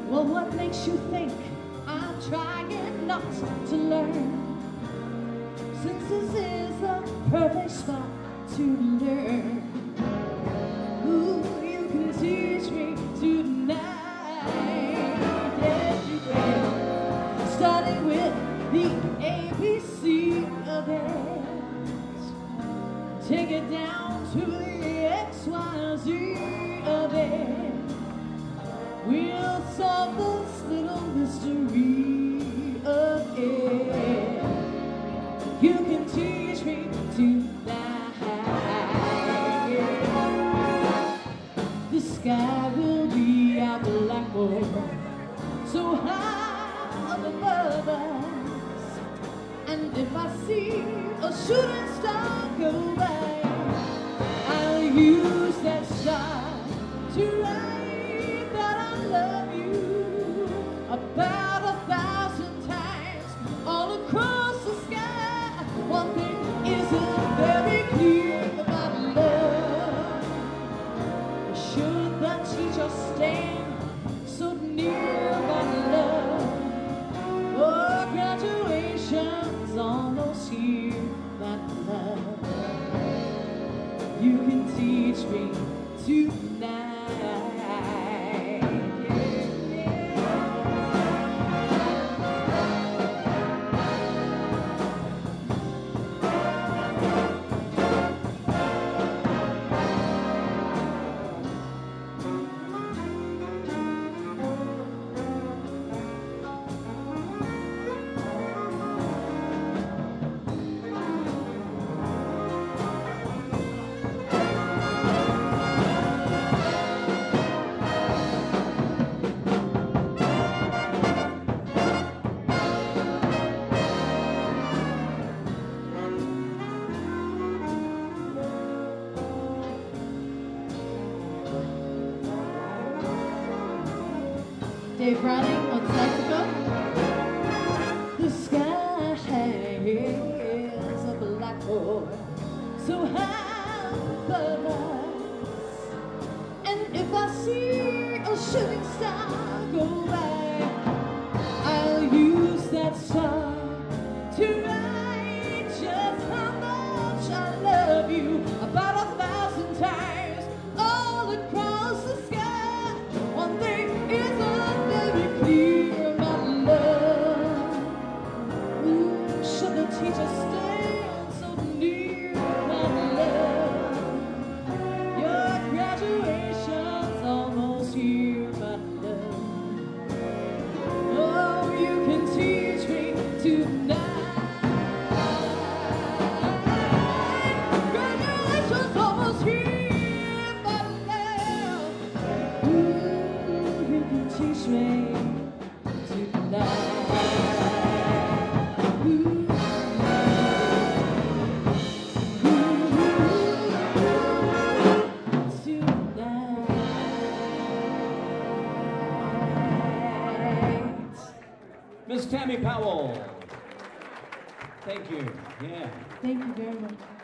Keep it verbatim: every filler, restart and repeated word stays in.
Well, what makes you think I'm trying not to learn? Since this is the perfect spot to learn. Ooh, you can teach me tonight. Yes, you can. Starting with the A B C of it. Take it down to the X Y Z of it. We'll solve this little mystery of it. You can teach me tonight. The sky will be our blackboard, so high above us. And if I see a shooting star go by, I'll use that star to write that I love you about a thousand times all across the sky. One thing isn't very clear about love. Should the teacher stand so near my love? Oh, graduation's almost here, my love. You can teach me tonight. Dave Riley on saxophone. The sky has a blackboard so high above us. And if I see a shooting star go by, I'll use that star to write just how much I love you about a thousand times all across the sky. One thing is clear, my love. Ooh, should the teacher stand so near, my love? Your graduation's almost here, my love. Oh, you can teach me tonight. Graduation's almost here, my love. Ooh, you can teach me. Miss Tammy Powell. Thank you. Yeah. Thank you very much.